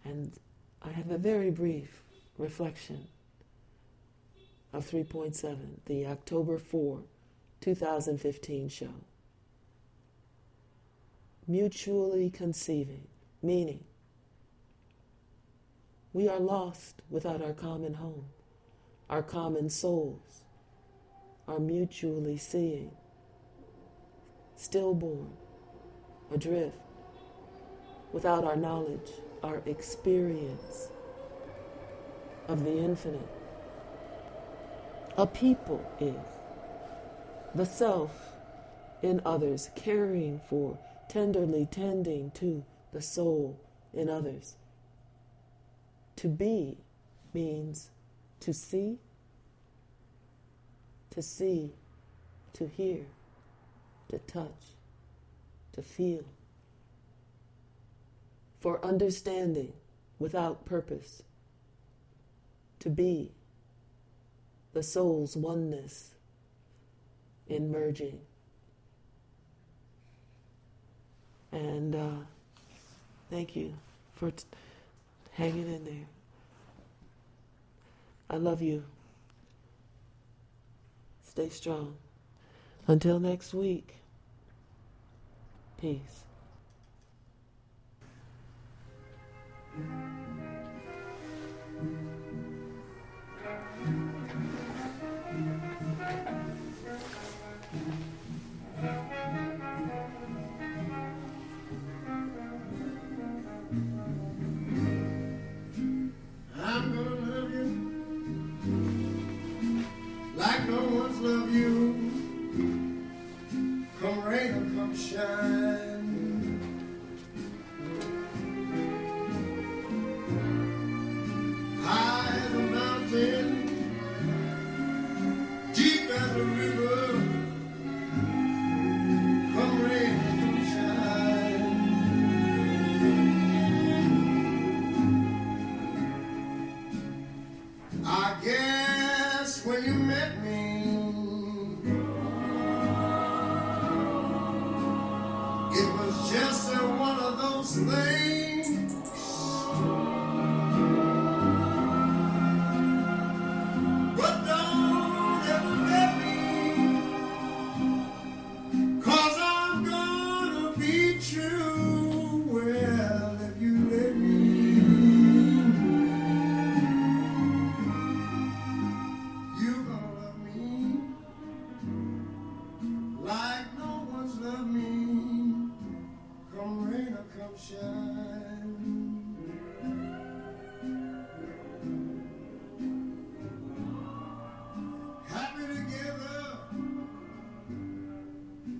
And I have a very brief reflection of 3.7, the October 4, 2015 show. Mutually conceiving, meaning we are lost without our common home. Our common souls are mutually seeing, stillborn, adrift, without our knowledge, our experience of the infinite. A people is the self in others, caring for, tenderly tending to the soul in others. To be means to see, to hear, to touch, to feel. For understanding without purpose. To be the soul's oneness in merging. And thank you for hanging in there. I love you. Stay strong. Until next week, peace. I'm gonna love you like no one's loved you. Come rain or come shine. High as a mountain, deep as a river. Come rain or come shine. I guess when you met me, it was just one of those things. But don't ever let me, 'cause I'm gonna be true. Well, if you let me, you gonna love me like no one's loved me. Come rain or come shine.